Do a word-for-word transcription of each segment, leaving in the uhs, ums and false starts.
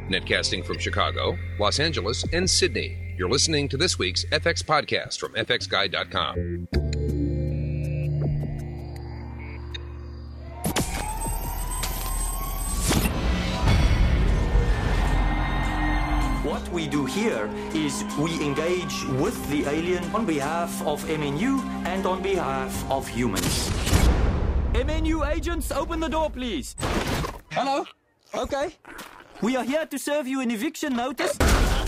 Netcasting from Chicago, Los Angeles, and Sydney. You're listening to this week's F X podcast from F X Guide dot com. What we do here is we engage with the alien on behalf of M N U and on behalf of humans. M N U agents, open the door, please. Hello? Okay. We are here to serve you an eviction notice.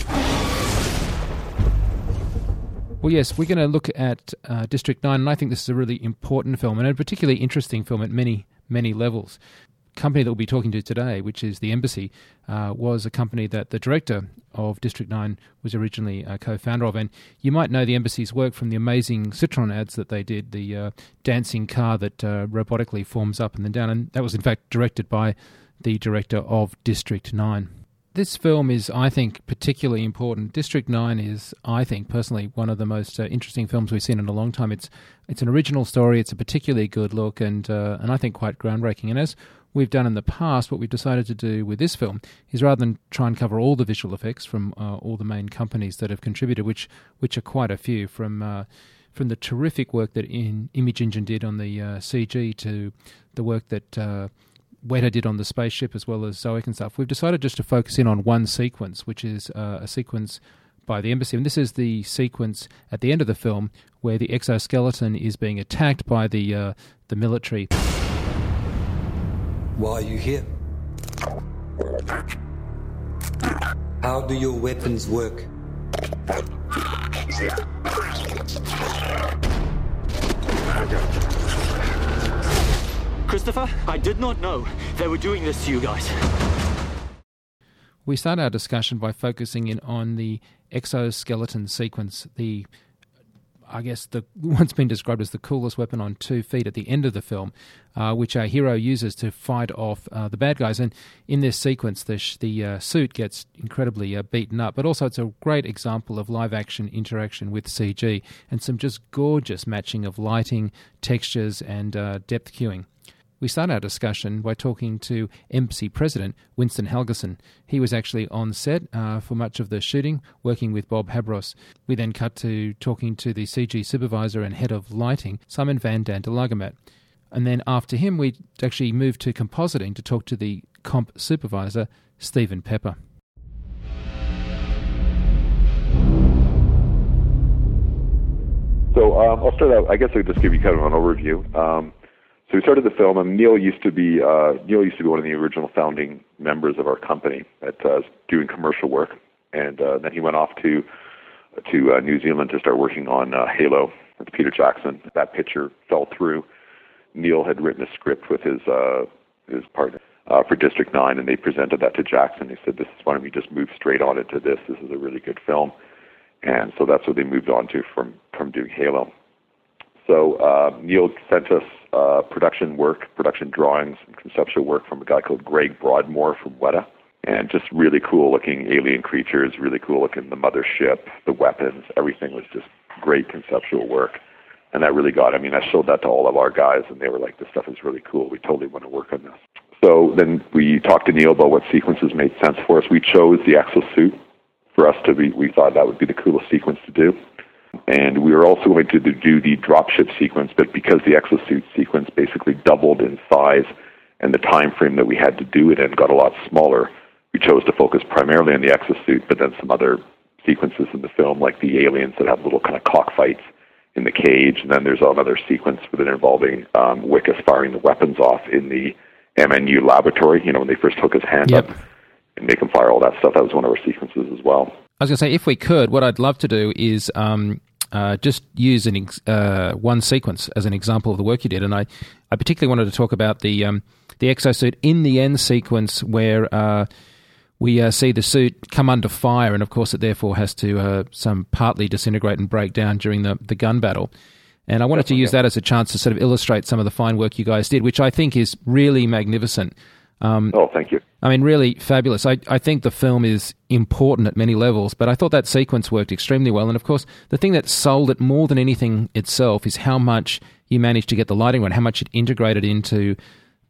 Well, yes, we're going to look at uh, District nine, and I think this is a really important film, and a particularly interesting film at many, many levels. The company that we'll be talking to today, which is the Embassy, uh, was a company that the director of District nine was originally a co-founder of, and you might know the Embassy's work from the amazing Citroën ads that they did, the uh, dancing car that uh, robotically forms up and then down, and that was in fact directed by the director of District nine. This film is, I think, particularly important. District nine is, I think, personally, one of the most uh, interesting films we've seen in a long time. It's it's an original story, it's a particularly good look, and uh, and I think quite groundbreaking. And as we've done in the past, what we've decided to do with this film is, rather than try and cover all the visual effects from uh, all the main companies that have contributed, which which are quite a few, from uh, from the terrific work that in Image Engine did on the uh, C G to the work that Uh, Weta did on the spaceship, as well as Zoic and stuff, we've decided just to focus in on one sequence, which is uh, a sequence by the Embassy. And this is the sequence at the end of the film where the exoskeleton is being attacked by the uh, the military. Why are you here? How do your weapons work? Christopher, I did not know they were doing this to you guys. We start our discussion by focusing in on the exoskeleton sequence, the, I guess, the what's been described as the coolest weapon on two feet at the end of the film, uh, which our hero uses to fight off uh, the bad guys. And in this sequence, the, sh- the uh, suit gets incredibly uh, beaten up, but also it's a great example of live-action interaction with C G and some just gorgeous matching of lighting, textures, and uh, depth cueing. We start our discussion by talking to Embassy President Winston Helgeson. He was actually on set uh, for much of the shooting, working with Bob Habros. We then cut to talking to the C G supervisor and head of lighting, Simon van den de Lagemat. And then after him, we actually moved to compositing to talk to the comp supervisor, Stephen Pepper. So um, I'll start out, I guess I'll just give you kind of an overview. Um, So we started the film, and Neil used to be uh, Neil used to be one of the original founding members of our company at uh, doing commercial work, and uh, then he went off to to uh, New Zealand to start working on uh, Halo with Peter Jackson. That picture fell through. Neil had written a script with his uh, his partner uh, for District nine, and they presented that to Jackson. He said, "This is why don't we just move straight on into this? This is a really good film," and so that's what they moved on to from from doing Halo. So uh, Neil sent us uh, production work, production drawings, and conceptual work from a guy called Greg Broadmoor from Weta, and just really cool-looking alien creatures, really cool-looking the mothership, the weapons, everything was just great conceptual work. And that really got, I mean, I showed that to all of our guys, and they were like, this stuff is really cool. We totally want to work on this. So then we talked to Neil about what sequences made sense for us. We chose the exosuit for us to be, we thought that would be the coolest sequence to do. And we were also going to do the dropship sequence, but because the exosuit sequence basically doubled in size and the time frame that we had to do it in got a lot smaller, we chose to focus primarily on the exosuit, but then some other sequences in the film, like the aliens that have little kind of cockfights in the cage, and then there's another sequence with it involving um, Wikus firing the weapons off in the M N U laboratory, you know, when they first hook his hand yep. up and make him fire all that stuff. That was one of our sequences as well. I was going to say, if we could, what I'd love to do is um, uh, just use an ex- uh, one sequence as an example of the work you did. And I, I particularly wanted to talk about the um, the exosuit in the end sequence where uh, we uh, see the suit come under fire, and of course it therefore has to uh, some partly disintegrate and break down during the, the gun battle. And I wanted Definitely, to use yeah. that as a chance to sort of illustrate some of the fine work you guys did, which I think is really magnificent. Um, oh, thank you. I mean, really fabulous. I, I think the film is important at many levels, but I thought that sequence worked extremely well. And of course, the thing that sold it more than anything itself is how much you managed to get the lighting right, how much it integrated into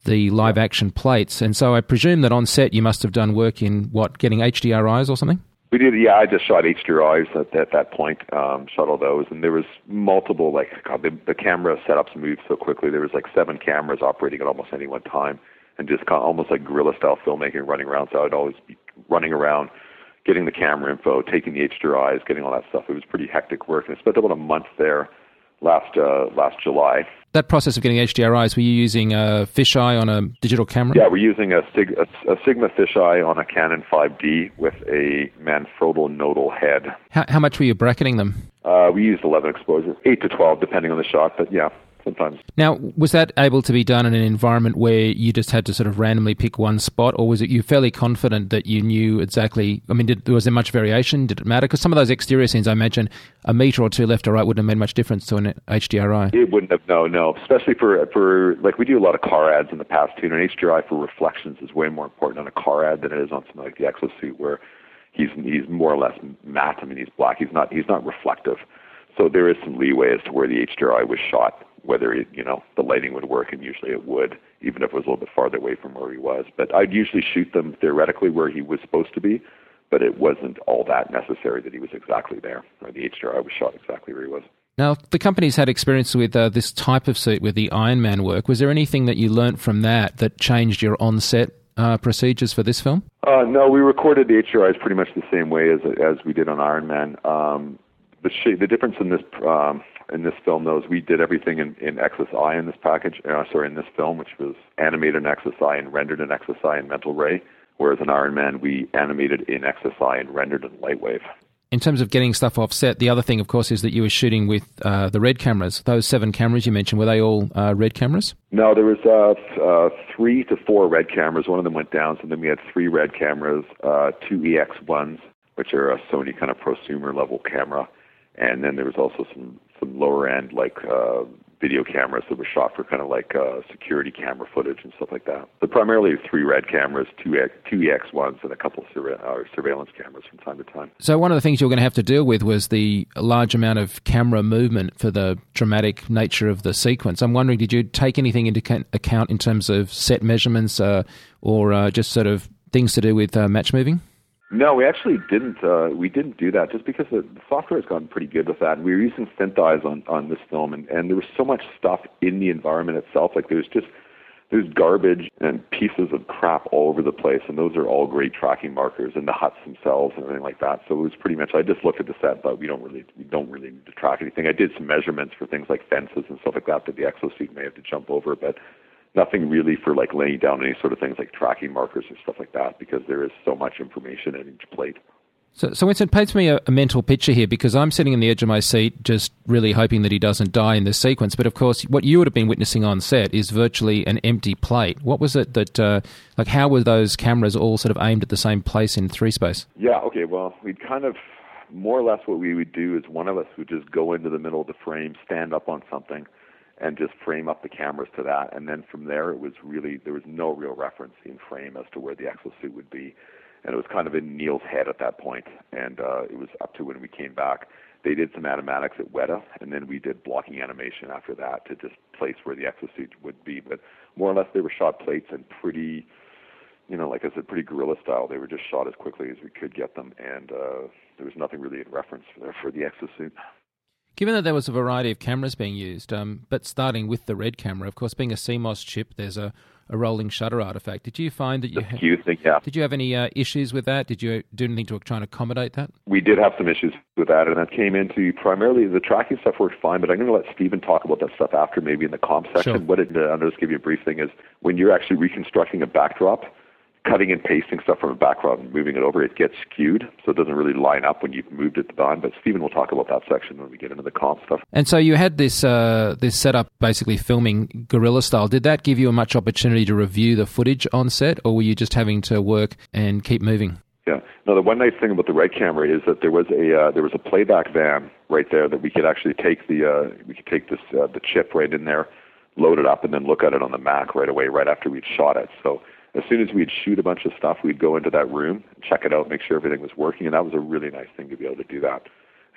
the live-action plates. And so I presume that on set you must have done work in, what, getting H D R Is or something? We did, yeah. I just shot H D R Is at, at that point, um, shot all those, and there was multiple, like, God, the, the camera setups moved so quickly. There was like seven cameras operating at almost any one time, and just kind of almost like guerrilla-style filmmaking running around. So I'd always be running around, getting the camera info, taking the H D R Is, getting all that stuff. It was pretty hectic work, and I spent about a month there last uh, last July. That process of getting H D R Is, were you using a fisheye on a digital camera? Yeah, we're using a, Sig- a, a Sigma fisheye on a Canon five D with a Manfrotto nodal head. How, how much were you bracketing them? Uh, we used eleven exposures, eight to twelve, depending on the shot, but yeah, sometimes. Now, was that able to be done in an environment where you just had to sort of randomly pick one spot, or was it you fairly confident that you knew exactly, I mean, did, was there much variation? Did it matter? Because some of those exterior scenes, I imagine, a metre or two left or right wouldn't have made much difference to an H D R I. It wouldn't have, no, no. Especially for, for like, we do a lot of car ads in the past, too, and an H D R I for reflections is way more important on a car ad than it is on something like the Exosuit, where he's he's more or less matte. I mean, he's black. He's not he's not reflective. So there is some leeway as to where the H D R I was shot, whether it, you know, the lighting would work, and usually it would, even if it was a little bit farther away from where he was. But I'd usually shoot them theoretically where he was supposed to be, but it wasn't all that necessary that he was exactly there, or the H D R I was shot exactly where he was. Now, the company's had experience with uh, this type of suit with the Iron Man work. Was there anything that you learnt from that that changed your on-set uh, procedures for this film? Uh, no, we recorded the H D R Is pretty much the same way as as we did on Iron Man. Um, the sh- the difference in this um, in this film, though, is we did everything in, in X S I in this package. Uh, sorry, in this film, which was animated in X S I and rendered in X S I and Mental Ray. Whereas in Iron Man, we animated in X S I and rendered in Lightwave. In terms of getting stuff off set, the other thing, of course, is that you were shooting with uh, the RED cameras. Those seven cameras you mentioned, were they all uh, RED cameras? No, there was uh, th- uh, three to four RED cameras. One of them went down, so then we had three RED cameras, uh, two E X ones, which are a Sony kind of prosumer level camera, and then there was also some, some lower end, like uh, video cameras that were shot for kind of like uh, security camera footage and stuff like that. But primarily three RED cameras, two, two E X ones, and a couple of surve- uh, surveillance cameras from time to time. So one of the things you were going to have to deal with was the large amount of camera movement for the dramatic nature of the sequence. I'm wondering, did you take anything into account in terms of set measurements uh, or uh, just sort of things to do with uh, match moving? No, we actually didn't. Uh, we didn't do that just because the, the software has gotten pretty good with that. And we were using SynthEyes on, on this film, and, and there was so much stuff in the environment itself. Like there's just there's garbage and pieces of crap all over the place, and those are all great tracking markers, and the huts themselves and everything like that. So it was pretty much. I just looked at the set, but we don't really we don't really need to track anything. I did some measurements for things like fences and stuff like that that the Exosuit may have to jump over, but nothing really for like laying down any sort of things like tracking markers or stuff like that, because there is so much information in each plate. So, so Winston, paints me a, a mental picture here, because I'm sitting on the edge of my seat just really hoping that he doesn't die in this sequence. But of course, what you would have been witnessing on set is virtually an empty plate. What was it that, uh, like, how were those cameras all sort of aimed at the same place in three space? Yeah, okay, well, we'd kind of, more or less what we would do is one of us would just go into the middle of the frame, stand up on something, and just frame up the cameras to that. And then from there, it was really, there was no real reference in frame as to where the Exosuit would be. And it was kind of in Neil's head at that point. And uh, it was up to when we came back. They did some animatics at Weta, and then we did blocking animation after that to just place where the Exosuit would be. But more or less, they were shot plates and pretty, you know, like I said, pretty guerrilla style. They were just shot as quickly as we could get them. And uh, there was nothing really in reference for, for the Exosuit. Given that there was a variety of cameras being used, um, but starting with the RED camera, of course, being a C M O S chip, there's a, a rolling shutter artifact. Did you find that you ha- thing, yeah. Did you have any uh, issues with that? Did you do anything to try and accommodate that? We did have some issues with that, and that came into primarily the tracking stuff worked fine, but I'm going to let Stephen talk about that stuff after, maybe in the comp section. Sure. What it, uh, I'll just give you a brief thing is when you're actually reconstructing a backdrop, cutting and pasting stuff from a background and moving it over, it gets skewed, so it doesn't really line up when you've moved it on. But Stephen will talk about that section when we get into the comp stuff. And so you had this uh, this setup basically filming guerrilla style. Did that give you a much opportunity to review the footage on set, or were you just having to work and keep moving? Yeah. No, the one nice thing about the RED camera is that there was a uh, there was a playback van right there that we could actually take the uh, we could take this uh, the chip right in there, load it up, and then look at it on the Mac right away, right after we'd shot it. So as soon as we'd shoot a bunch of stuff, we'd go into that room, check it out, make sure everything was working, and that was a really nice thing to be able to do that.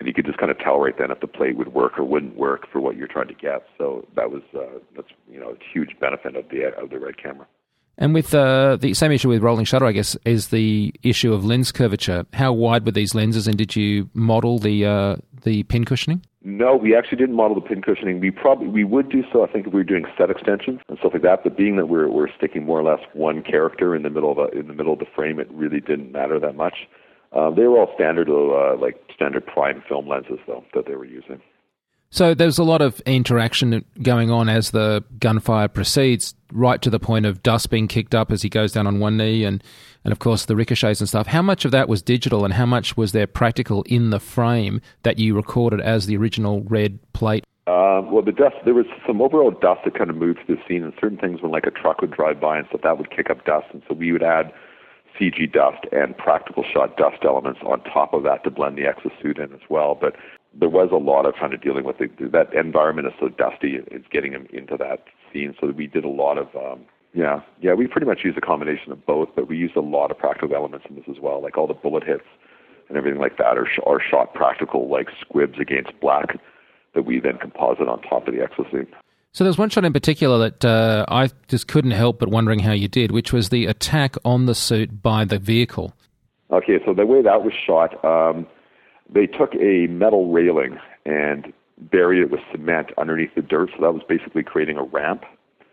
and you could just kind of tell right then if the plate would work or wouldn't work for what you're trying to get. So that was uh, that's you know a huge benefit of the of the RED camera. And with uh, the same issue with rolling shutter, I guess, is the issue of lens curvature. How wide were these lenses, and did you model the uh, the pin cushioning? No, we actually didn't model the pin cushioning. We probably we would do so, I think, if we were doing set extensions and stuff like that. But being that we're we're sticking more or less one character in the middle of a, in the middle of the frame, it really didn't matter that much. Uh, they were all standard, uh, like standard prime film lenses, though, that they were using. So there's a lot of interaction going on as the gunfire proceeds, right to the point of dust being kicked up as he goes down on one knee, and, and of course the ricochets and stuff. How much of that was digital, and how much was there practical in the frame that you recorded as the original RED plate? Uh, well, the dust, there was some overall dust that kind of moved through the scene, and certain things when like a truck would drive by and stuff, that would kick up dust, and so we would add C G dust and practical shot dust elements on top of that to blend the exosuit in as well. But there was a lot of kind of dealing with it. That environment is so dusty, it's getting him into that scene. So we did a lot of, um, yeah, yeah, we pretty much used a combination of both, but we used a lot of practical elements in this as well, like all the bullet hits and everything like that are, sh- are shot practical, like squibs against black that we then composite on top of the exosuit. So there's one shot in particular that uh, I just couldn't help but wondering how you did, which was the attack on the suit by the vehicle. Okay, so the way that was shot, um, they took a metal railing and buried it with cement underneath the dirt, so that was basically creating a ramp.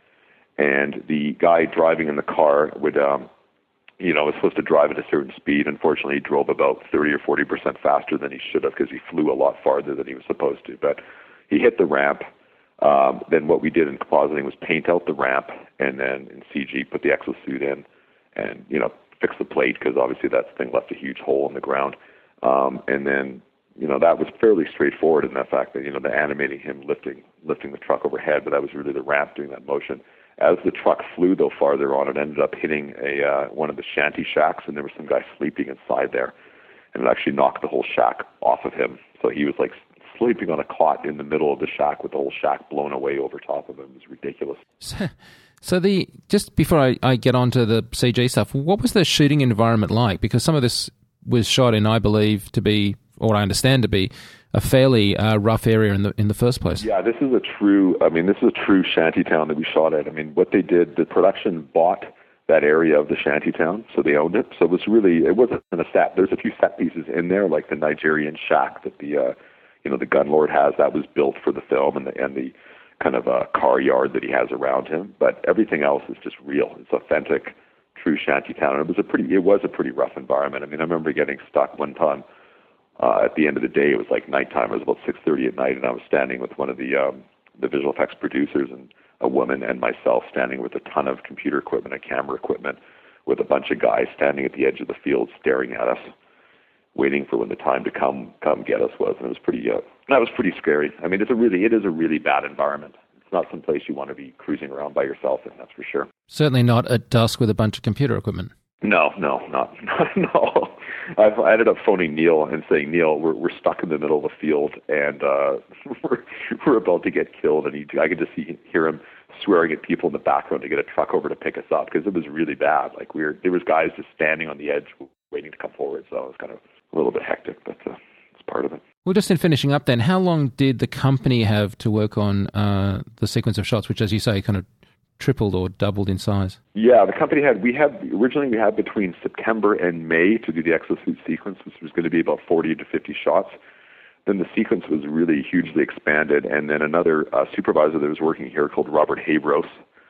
And the guy driving in the car would, um, you know, was supposed to drive at a certain speed. Unfortunately, he drove about thirty or forty percent faster than he should have because he flew a lot farther than he was supposed to. But he hit the ramp. Um, then what we did in compositing was paint out the ramp, and then in C G put the exosuit in, and you know fix the plate because obviously that thing left a huge hole in the ground. Um, and then you know that was fairly straightforward in the fact that you know the animating him lifting lifting the truck overhead, but that was really the ramp doing that motion. As the truck flew though farther on, it ended up hitting a uh, one of the shanty shacks, and there was some guy sleeping inside there, and it actually knocked the whole shack off of him. So he was like sleeping on a cot in the middle of the shack with the whole shack blown away over top of him. It was ridiculous. So, so the just before I, I get on to the C G stuff, what was the shooting environment like? Because some of this was shot in, I believe, to be, or I understand to be, a fairly uh, rough area in the in the first place. Yeah, this is a true, I mean, this is a true shanty town that we shot at. I mean, what they did, the production bought that area of the shanty town, so they owned it. So it was really, it wasn't a set. There's a few set pieces in there, like the Nigerian shack that the, uh, you know, the gun lord has, that was built for the film, and the and the kind of a car yard that he has around him. But everything else is just real. It's authentic, true shanty town. And it was a pretty, it was a pretty rough environment. I mean, I remember getting stuck one time. Uh, at the end of the day, it was like nighttime. It was about six thirty at night, and I was standing with one of the um, the visual effects producers and a woman and myself standing with a ton of computer equipment and camera equipment with a bunch of guys standing at the edge of the field staring at us, waiting for when the time to come come get us was. And it was pretty, uh, that was pretty scary. I mean, it's a really, it is a really bad environment. It's not some place you want to be cruising around by yourself in, that's for sure. Certainly not at dusk with a bunch of computer equipment. No, no, not, no. I've, I ended up phoning Neil and saying, Neil, we're we're stuck in the middle of a field, and uh, we're we're about to get killed. And he, I could just see hear him swearing at people in the background to get a truck over to pick us up because it was really bad. Like we were, there was guys just standing on the edge waiting to come forward. So it was kind of a little bit hectic, but uh, it's part of it. Well, just in finishing up, then, how long did the company have to work on uh, the sequence of shots, which, as you say, kind of tripled or doubled in size? Yeah, the company had, we had, originally we had between September and May to do the exosuit sequence, which was going to be about forty to fifty shots. Then the sequence was really hugely expanded, and then another uh, supervisor that was working here called Robert Habros,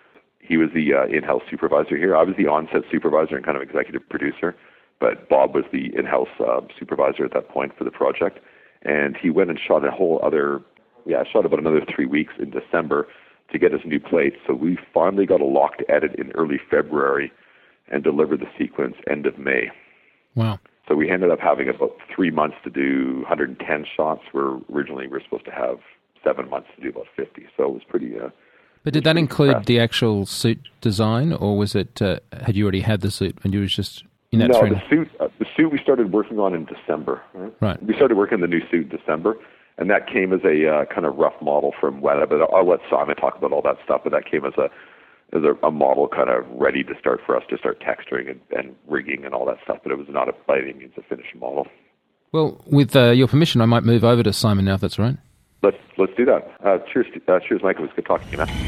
he was the uh, in-house supervisor here. I was the on-set supervisor and kind of executive producer, but Bob was the in-house uh, supervisor at that point for the project. And he went and shot a whole other, yeah, shot about another three weeks in December to get his new plate. So we finally got a locked edit in early February and delivered the sequence end of May. Wow. So we ended up having about three months to do one hundred ten shots, where originally we were supposed to have seven months to do about fifty. So it was pretty... Uh, but did that include compressed. The actual suit design, or was it, uh, had you already had the suit and you was just in that No, three the suit, uh, the suit we started working on in December. Right? Right. We started working on the new suit in December. And that came as a uh, kind of rough model from Weta, but I'll let Simon talk about all that stuff. But that came as a as a, a model kind of ready to start for us to start texturing and, and rigging and all that stuff. But it was not a, by any means a finished model. Well, with uh, your permission, I might move over to Simon now, if that's all right. Let's let's do that. Uh, cheers, uh, cheers, Mike. It was good talking to you, man.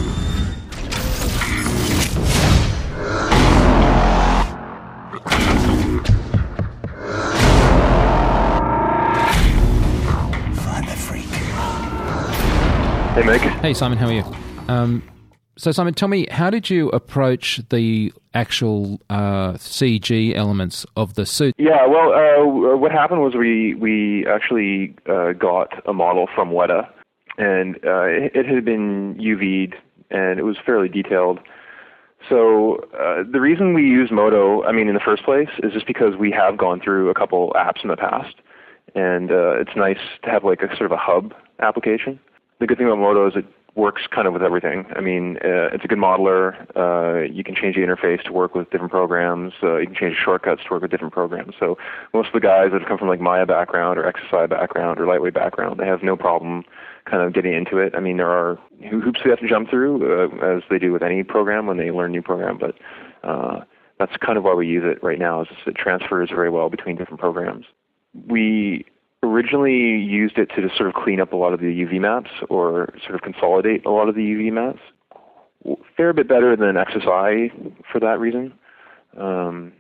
Hey, Mike. Hey, Simon. How are you? Um, so, Simon, tell me, how did you approach the actual uh, C G elements of the suit? Yeah, well, uh, what happened was we we actually uh, got a model from Weta, and uh, it, it had been U V'd, and it was fairly detailed. So uh, the reason we use Modo, I mean, in the first place, is just because we have gone through a couple apps in the past, and uh, it's nice to have like a sort of a hub application. The good thing about Modo is it works kind of with everything. I mean, uh, it's a good modeler. Uh, you can change the interface to work with different programs. Uh, you can change shortcuts to work with different programs. So most of the guys that have come from like Maya background or X S I background or Lightweight background, they have no problem kind of getting into it. I mean, there are hoops they have to jump through, uh, as they do with any program when they learn a new program, but uh, that's kind of why we use it right now, is it transfers very well between different programs. We originally used it to just sort of clean up a lot of the U V maps or sort of consolidate a lot of the U V maps. A fair bit better than X S I for that reason. Um,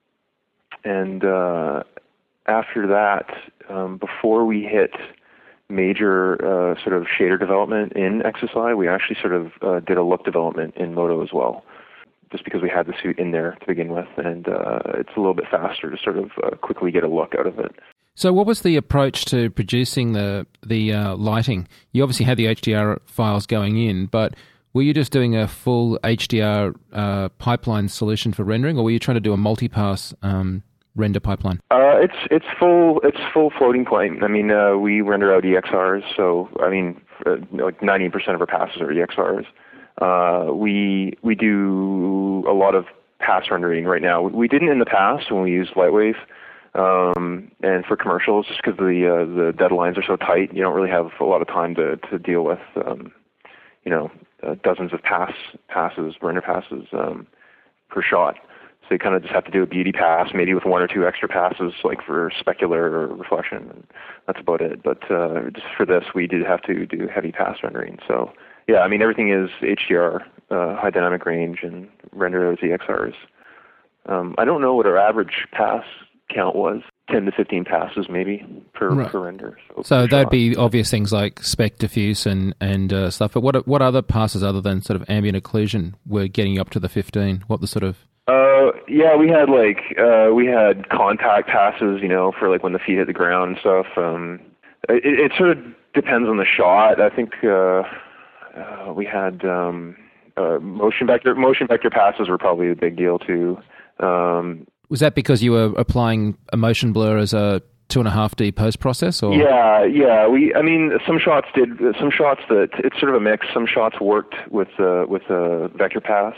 and uh, after that, um, before we hit major uh, sort of shader development in X S I, we actually sort of uh, did a look development in Modo as well, just because we had the suit in there to begin with, and uh, it's a little bit faster to sort of uh, quickly get a look out of it. So what was the approach to producing the the uh, lighting? You obviously had the H D R files going in, but were you just doing a full H D R uh, pipeline solution for rendering, or were you trying to do a multi-pass um, render pipeline? Uh, it's it's full it's full floating point. I mean, uh, we render out E X Rs, so I mean, uh, like ninety percent of our passes are E X Rs. Uh, we we do a lot of pass rendering right now. We didn't in the past when we used Lightwave. Um, and for commercials, just because the uh, the deadlines are so tight, you don't really have a lot of time to, to deal with, um, you know, uh, dozens of pass passes, render passes um, per shot. So you kind of just have to do a beauty pass, maybe with one or two extra passes, like for specular or reflection, and that's about it. But uh, just for this, we did have to do heavy pass rendering. So yeah, I mean, everything is H D R, uh, high dynamic range, and render those E X Rs. Um, I don't know what our average pass count was, ten to fifteen passes maybe per, right. per render. So, so per that'd shot. be obvious things like spec diffuse and, and uh, stuff, but what what other passes other than sort of ambient occlusion were getting you up to the fifteen? What the sort of... Uh, yeah, we had like, uh, we had contact passes, you know, for like when the feet hit the ground and stuff. Um, it, it sort of depends on the shot. I think uh, uh, we had um, uh, motion vector, motion vector passes were probably a big deal too. Um, Was that because you were applying a motion blur as a two and a half D post process? Or yeah, yeah. We, I mean, some shots did. Some shots that it's sort of a mix. Some shots worked with uh, with a vector pass,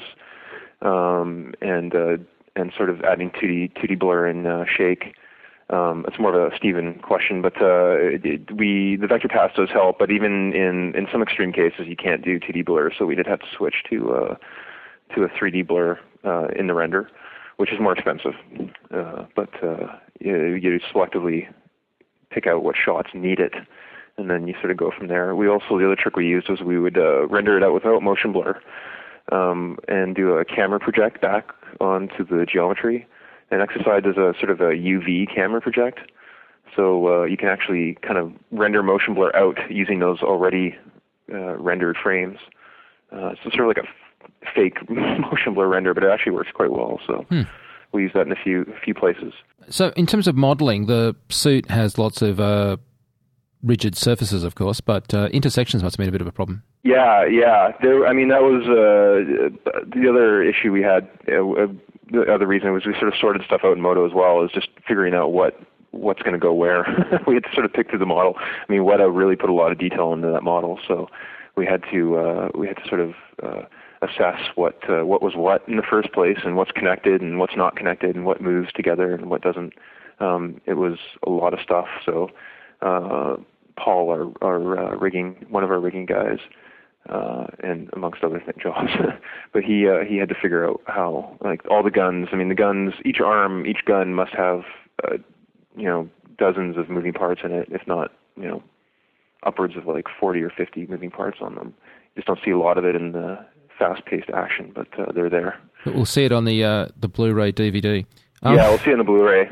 um, and uh, and sort of adding two D two D blur and uh, shake. Um, it's more of a Steven question, but uh, it, we the vector pass does help. But even in, in some extreme cases, you can't do two D blur, so we did have to switch to uh, to a three D blur uh, in the render, which is more expensive. Uh, but uh, you, you selectively pick out what shots need it, and then you sort of go from there. We also, the other trick we used was we would uh, render it out without motion blur um, and do a camera project back onto the geometry. And X S I does a sort of a U V camera project. So uh, you can actually kind of render motion blur out using those already uh, rendered frames. Uh, so sort of like a fake motion blur render, but it actually works quite well. So hmm. we use that in a few a few places. So in terms of modeling, the suit has lots of uh, rigid surfaces, of course, but uh, intersections must have been a bit of a problem. Yeah, yeah. There, I mean, that was uh, the other issue we had. Uh, the other reason was we sort of sorted stuff out in Modo as well, is just figuring out what what's going to go where. We had to sort of pick through the model. I mean, Weta really put a lot of detail into that model, so we had to uh, we had to sort of uh, assess what uh, what was what in the first place, and what's connected and what's not connected, and what moves together and what doesn't. Um, it was a lot of stuff. So uh, Paul, our, our uh, rigging, one of our rigging guys, uh, and amongst other things, jobs, but he uh, he had to figure out how, like, all the guns. I mean, the guns, each arm, each gun must have uh, you know dozens of moving parts in it, if not, you know, upwards of like forty or fifty moving parts on them. You just don't see a lot of it in the fast-paced action, but uh, they're there. But we'll see it on the uh, the Blu-ray D V D. Um, yeah, we'll see it on the Blu-ray.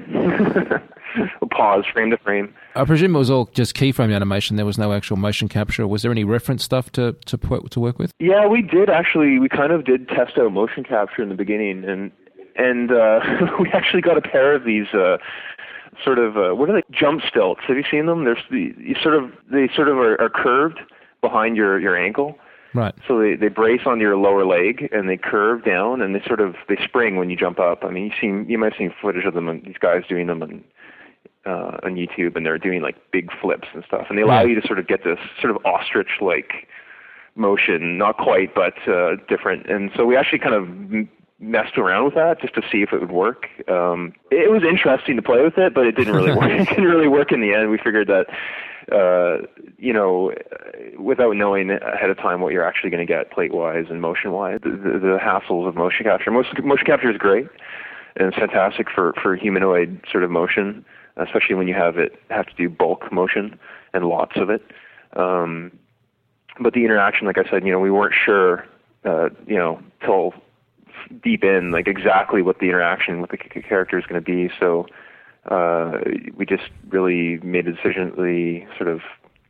We'll pause frame to frame. I presume it was all just keyframe animation. There was no actual motion capture. Was there any reference stuff to to to work with? Yeah, we did actually. We kind of did test out motion capture in the beginning, and and uh, we actually got a pair of these uh, sort of uh, what are they? Jump stilts. Have you seen them? There's the you sort of they sort of are, are curved behind your, your ankle. Right. So they, they brace on your lower leg and they curve down and they sort of they spring when you jump up. I mean, you seen you might have seen footage of them and these guys doing them on uh, on YouTube, and they're doing like big flips and stuff, and they allow yeah. you to sort of get this sort of ostrich-like motion, not quite, but uh, different. And so we actually kind of m- messed around with that just to see if it would work. Um, it was interesting to play with it, but it didn't really work. It didn't really work in the end. We figured that. Uh, you know, without knowing ahead of time what you're actually going to get plate-wise and motion-wise, the, the, the hassles of motion capture. Most, motion capture is great, and it's fantastic for, for humanoid sort of motion, especially when you have it have to do bulk motion and lots of it. Um, but the interaction, like I said, you know, we weren't sure, uh, you know, till deep in, like exactly what the interaction with the character is going to be. So. Uh, we just really made a decision the sort of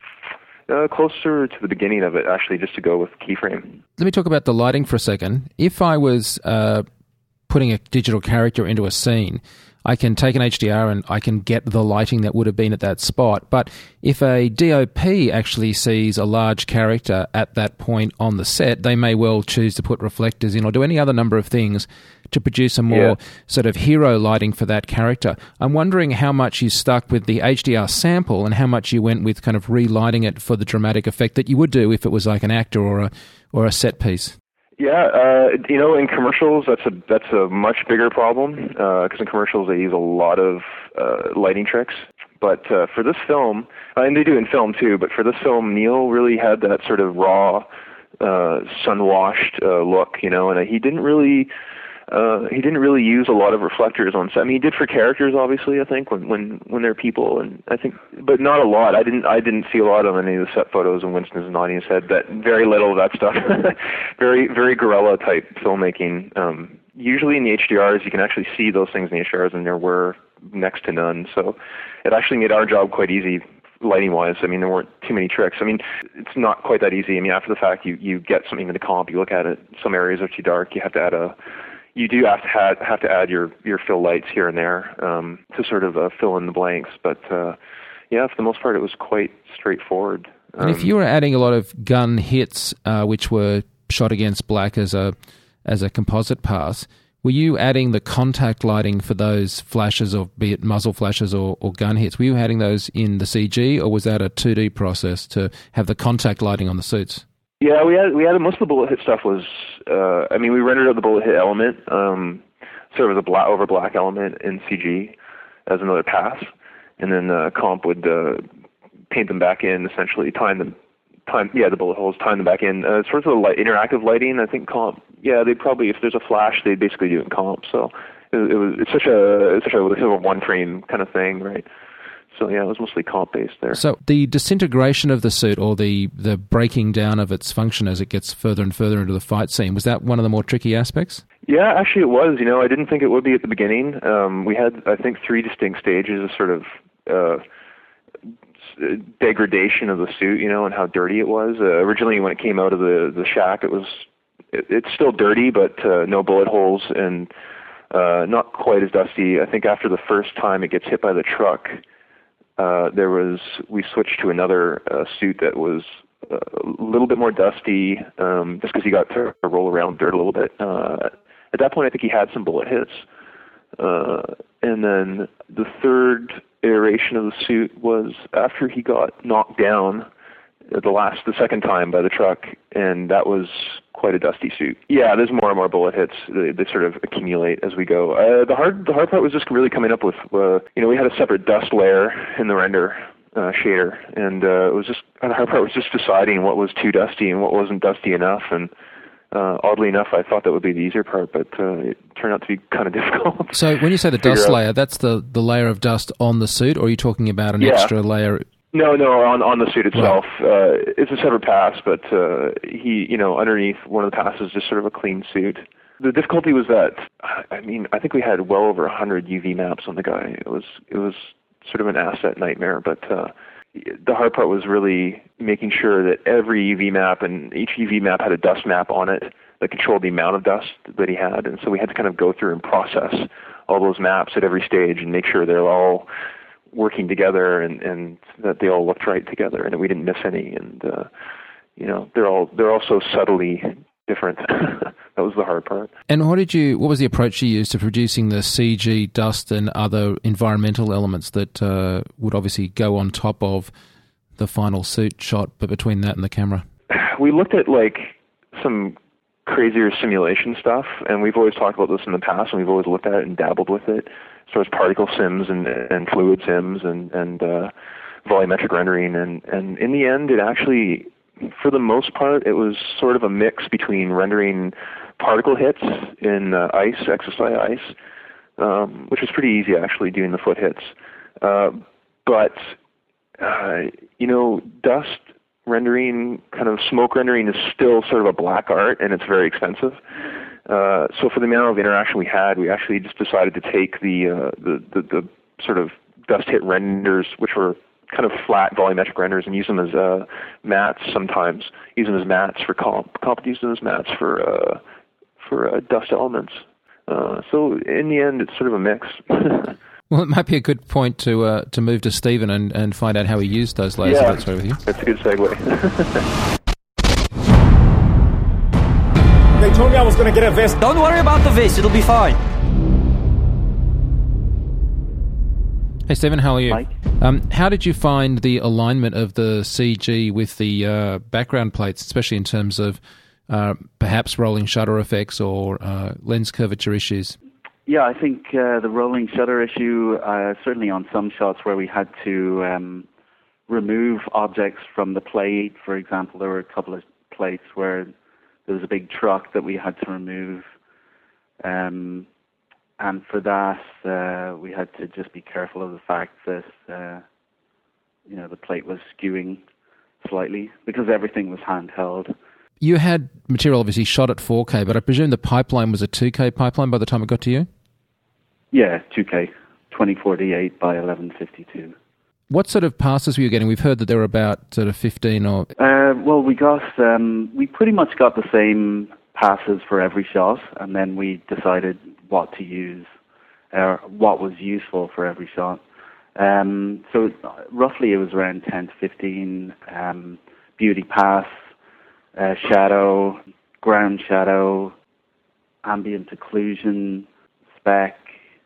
uh, closer to the beginning of it, actually, just to go with keyframe. Let me talk about the lighting for a second. If I was uh, putting a digital character into a scene, I can take an H D R and I can get the lighting that would have been at that spot. But if a D O P actually sees a large character at that point on the set, they may well choose to put reflectors in or do any other number of things to produce a more yeah. sort of hero lighting for that character. I'm wondering how much you stuck with the H D R sample and how much you went with kind of relighting it for the dramatic effect that you would do if it was like an actor or a or a set piece. Yeah, uh, you know, in commercials, that's a that's a much bigger problem because uh, in commercials they use a lot of uh, lighting tricks. But uh, for this film, uh, and they do in film too, but for this film, Neil really had that sort of raw, uh, sun-washed uh, look, you know, and he didn't really. Uh, he didn't really use a lot of reflectors on set. I mean, he did for characters, obviously. I think when when when they're people, and I think, but not a lot. I didn't I didn't see a lot of any of the set photos. And Winston's nodding his head. That very little of that stuff. very very guerrilla type filmmaking. Um, usually in the H D Rs, you can actually see those things in the H D Rs, and there were next to none. So it actually made our job quite easy. Lighting wise, I mean, there weren't too many tricks. I mean, it's not quite that easy. I mean, after the fact, you you get something in the comp, you look at it. Some areas are too dark. You have to add a You do have to have, have to add your, your fill lights here and there um, to sort of uh, fill in the blanks. But uh, yeah, for the most part, it was quite straightforward. Um, and if you were adding a lot of gun hits, uh, which were shot against black as a as a composite pass, were you adding the contact lighting for those flashes, or be it muzzle flashes or, or gun hits? Were you adding those in the C G, or was that a two D process to have the contact lighting on the suits? Yeah, we had we had most of the bullet hit stuff was. Uh, I mean, we rendered out the bullet hit element, um, sort of the black over black element in C G as another pass, and then uh, comp would uh, paint them back in, essentially time them, time yeah the bullet holes, time them back in. Uh, sort of the light, interactive lighting. I think comp. Yeah, they probably if there's a flash, they basically do it in comp. So it, it was it's such a it's such a, it's a one frame kind of thing, right? So yeah, it was mostly comp-based there. So the disintegration of the suit, or the, the breaking down of its function as it gets further and further into the fight scene, was that one of the more tricky aspects? Yeah, actually it was. You know, I didn't think it would be at the beginning. Um, we had, I think, three distinct stages of sort of uh, degradation of the suit, you know, and how dirty it was. Uh, originally, when it came out of the, the shack, it was it, it's still dirty, but uh, no bullet holes and uh, not quite as dusty. I think after the first time it gets hit by the truck, Uh, there was, we switched to another uh, suit that was uh, a little bit more dusty, um, just because he got to roll around dirt a little bit. Uh, at that point, I think he had some bullet hits. Uh, and then the third iteration of the suit was after he got knocked down the last, the second time by the truck, and that was quite a dusty suit. Yeah, there's more and more bullet hits. They, they sort of accumulate as we go. Uh, the hard, the hard part was just really coming up with, uh, you know, we had a separate dust layer in the render uh, shader, and uh, it was just the hard part was just deciding what was too dusty and what wasn't dusty enough, and Uh, oddly enough, I thought that would be the easier part, but uh, it turned out to be kind of difficult. So when you say the dust layer, that's the, the layer of dust on the suit, or are you talking about an yeah. extra layer? No, no, on on the suit itself. Right. Uh, it's a separate pass, but uh, he, you know, underneath one of the passes is just sort of a clean suit. The difficulty was that, I mean, I think we had well over one hundred U V maps on the guy. It was it was sort of an asset nightmare, but uh, the hard part was really making sure that every U V map, and each U V map had a dust map on it that controlled the amount of dust that he had, and so we had to kind of go through and process all those maps at every stage and make sure they're all working together and, and that they all looked right together and that we didn't miss any. And uh, you know, they're all they're all so subtly different. That was the hard part. And what did you? What was the approach you used to producing the C G, dust, and other environmental elements that uh, would obviously go on top of the final suit shot, but between that and the camera? We looked at like some crazier simulation stuff, and we've always talked about this in the past, and we've always looked at it and dabbled with it. So it's particle sims and, and fluid sims and, and uh, volumetric rendering, and, and in the end, it actually, for the most part, it was sort of a mix between rendering particle hits in uh, ice, exercise ice, um, which was pretty easy actually doing the foot hits. Uh, but, uh, you know, dust rendering, kind of smoke rendering is still sort of a black art, and it's very expensive. Uh, so for the amount of interaction we had, we actually just decided to take the, uh, the, the, the sort of dust hit renders, which were kind of flat volumetric renders, and use them as uh, mats sometimes. Use them as mats for comp. Comp use them as mats for uh, for uh, dust elements. Uh, so in the end, it's sort of a mix. Well, it might be a good point to uh, to move to Stephen and, and find out how he used those layers. Yeah, if that's right with you. That's a good segue. They told me I was going to get a vest. Don't worry about the vest, it'll be fine. Hey, Stephen, how are you? Mike? Um, how did you find the alignment of the C G with the uh, background plates, especially in terms of uh, perhaps rolling shutter effects or uh, lens curvature issues? Yeah, I think uh, the rolling shutter issue, uh, certainly on some shots where we had to um, remove objects from the plate, for example, there were a couple of plates where there was a big truck that we had to remove. Um, and for that, uh, we had to just be careful of the fact that, uh, you know, the plate was skewing slightly because everything was handheld. You had material obviously shot at four K, but I presume the pipeline was a two K pipeline by the time it got to you? Yeah, two K, twenty forty-eight by eleven fifty-two. What sort of passes were you getting? We've heard that there were about sort of fifteen or... Uh, well, we got, um, we pretty much got the same passes for every shot, and then we decided what to use, or what was useful for every shot. Um, so roughly it was around ten to fifteen, um, beauty pass, uh, shadow, ground shadow, ambient occlusion, spec,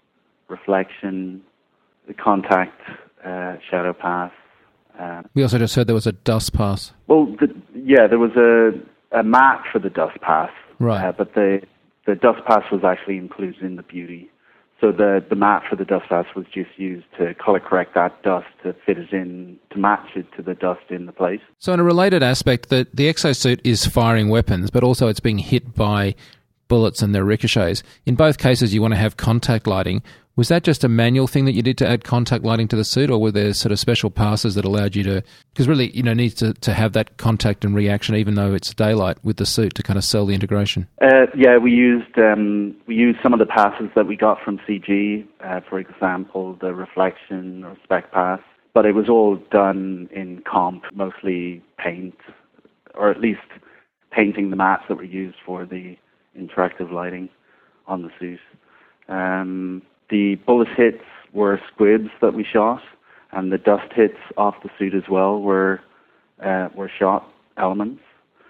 reflection, the contact, uh, shadow pass. Uh, we also just heard there was a dust pass. Well, the, yeah, there was a, a mat for the dust pass, right? Uh, but the the dust pass was actually included in the beauty. So the, the mat for the dust pass was just used to color correct that dust to fit it in, to match it to the dust in the place. So in a related aspect, that the exosuit is firing weapons, but also it's being hit by bullets and their ricochets. In both cases, you want to have contact lighting. Was that just a manual thing that you did to add contact lighting to the suit, or were there sort of special passes that allowed you to... Because really, you know, needs to, to have that contact and reaction, even though it's daylight, with the suit to kind of sell the integration. Uh, yeah, we used um, we used some of the passes that we got from C G, uh, for example, the reflection or spec pass, but it was all done in comp, mostly paint, or at least painting the mats that were used for the interactive lighting on the suit. Um, the bullet hits were squids that we shot, and the dust hits off the suit as well were uh, were shot elements.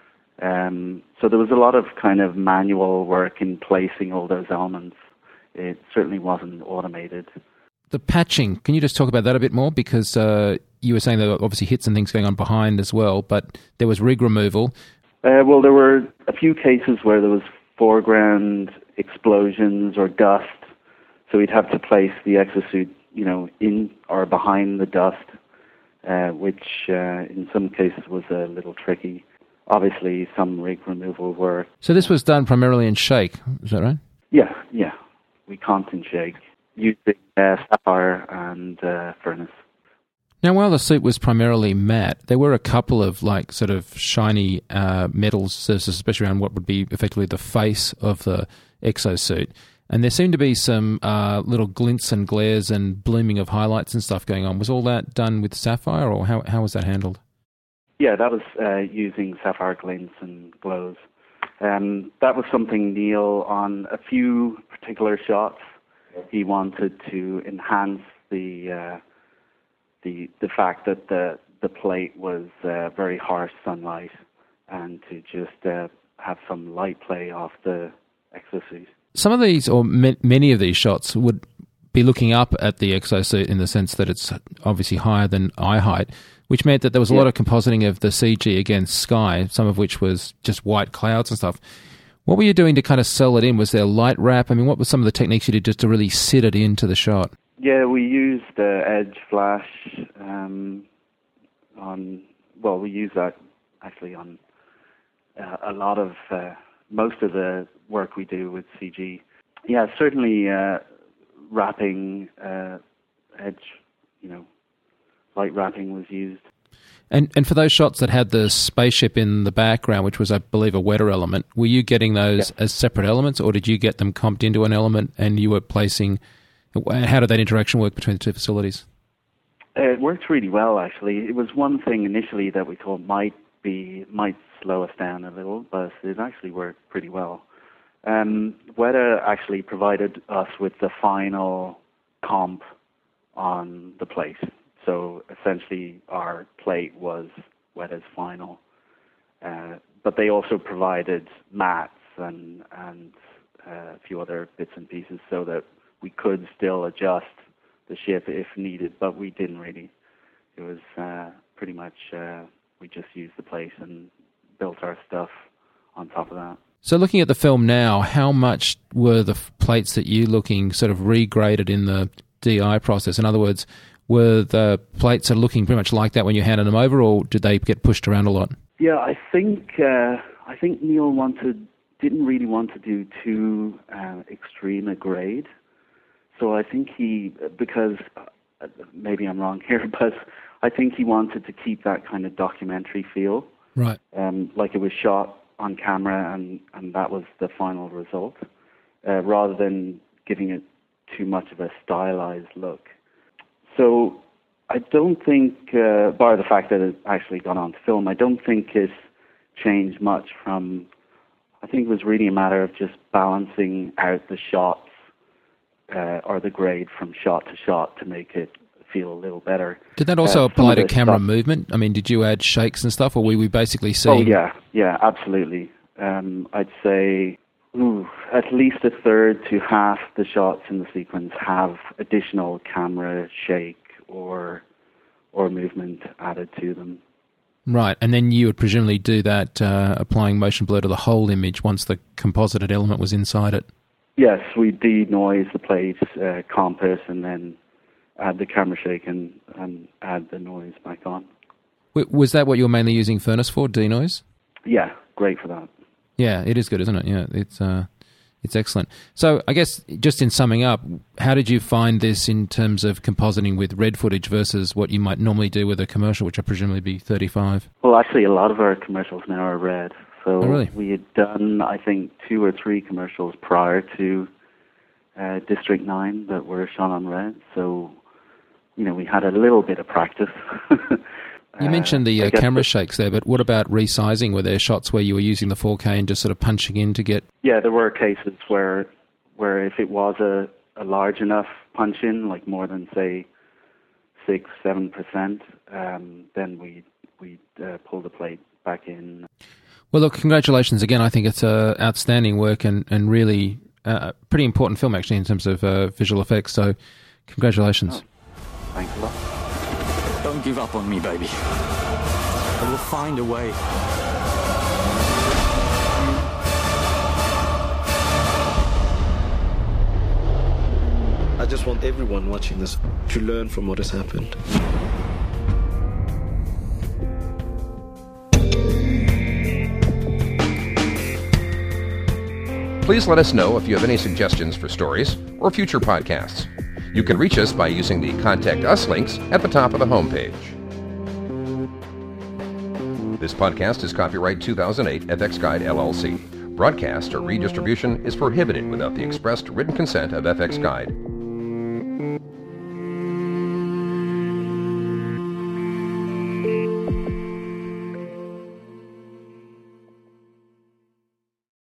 Um, so there was a lot of kind of manual work in placing all those elements. It certainly wasn't automated. The patching, can you just talk about that a bit more? Because uh, you were saying there were obviously hits and things going on behind as well, but there was rig removal. Uh, well, there were a few cases where there was foreground explosions or dust, so we'd have to place the exosuit, you know, in or behind the dust, uh, which uh, in some cases was a little tricky. obviously some rig removal work. So this was done primarily in shake, is that right? Yeah, yeah. We comped in shake, using uh, sapphire and uh, furnace. Now, while the suit was primarily matte, there were a couple of like sort of shiny uh, metal surfaces, especially around what would be effectively the face of the exosuit. And there seemed to be some uh, little glints and glares and blooming of highlights and stuff going on. Was all that done with sapphire, or how how was that handled? Yeah, that was uh, using sapphire glints and glows. Um, that was something Neil, on a few particular shots, he wanted to enhance the uh, the the fact that the the plate was uh, very harsh sunlight, and to just uh, have some light play off the exosuit. Some of these, or ma- many of these shots, would be looking up at the exosuit in the sense that it's obviously higher than eye height, which meant that there was a yeah. lot of compositing of the C G against sky, some of which was just white clouds and stuff. What were you doing to kind of sell it in? Was there light wrap? I mean, what were some of the techniques you did just to really sit it into the shot? Yeah, we used the edge flash um, on, well, we use that actually on uh, a lot of, uh, most of the work we do with C G. Yeah, certainly uh, wrapping, uh, edge, you know, light wrapping was used. And and for those shots that had the spaceship in the background, which was, I believe, a wetter element, were you getting those yeah. as separate elements, or did you get them comped into an element and you were placing... How did that interaction work between the two facilities? Uh, it worked really well, actually. It was one thing initially that we thought might be might slow us down a little, but it actually worked pretty well. Um, Weta actually provided us with the final comp on the plate. So essentially our plate was Weta's final. Uh, but they also provided mats and, and uh, a few other bits and pieces so that we could still adjust the ship if needed, but we didn't really. It was uh, pretty much, uh, we just used the plate and built our stuff on top of that. So looking at the film now, how much were the f- plates that you're looking sort of regraded in the D I process? In other words, were the plates that are looking pretty much like that when you handed them over, or did they get pushed around a lot? Yeah, I think uh, I think Neil wanted didn't really want to do too uh, extreme a grade. So I think he, because uh, maybe I'm wrong here, but I think he wanted to keep that kind of documentary feel. Right. Um, like it was shot on camera and, and that was the final result, uh, rather than giving it too much of a stylized look. So I don't think, uh, bar the fact that it actually got on film, I don't think it changed much from, I think it was really a matter of just balancing out the shots uh, or the grade from shot to shot to make it feel a little better. Did that also uh, apply to camera stuff, movement? I mean, did you add shakes and stuff, or were we basically seeing... Oh, yeah, yeah, absolutely. Um, I'd say ooh, at least a third to half the shots in the sequence have additional camera shake or or movement added to them. Right, and then you would presumably do that uh, applying motion blur to the whole image once the composited element was inside it. Yes, we de-noise the plate, uh, compass, and then add the camera shake and, and add the noise back on. Was that what you were mainly using Furnace for, denoise? Yeah, great for that. Yeah, it is good, isn't it? Yeah, it's uh, it's excellent. So I guess just in summing up, how did you find this in terms of compositing with red footage versus what you might normally do with a commercial, which would presumably be thirty-five? Well, actually, a lot of our commercials now are red. So oh, really? We had done, I think, two or three commercials prior to uh, District nine that were shot on red. So, you know, we had a little bit of practice. You mentioned the uh, camera shakes there, but what about resizing? Were there shots where you were using the four K and just sort of punching in to get... Yeah, there were cases where where if it was a, a large enough punch-in, like more than, say, six, seven percent, um, then we we'd uh, pull the plate back in. Well, look, congratulations again. I think it's uh, outstanding work and, and really a uh, pretty important film, actually, in terms of uh, visual effects. So, congratulations. Oh, thanks a lot. Don't give up on me, baby. I will find a way. I just want everyone watching this to learn from what has happened. Please let us know if you have any suggestions for stories or future podcasts. You can reach us by using the Contact Us links at the top of the homepage. This podcast is copyright two thousand eight F X Guide L L C. Broadcast or redistribution is prohibited without the expressed written consent of F X Guide.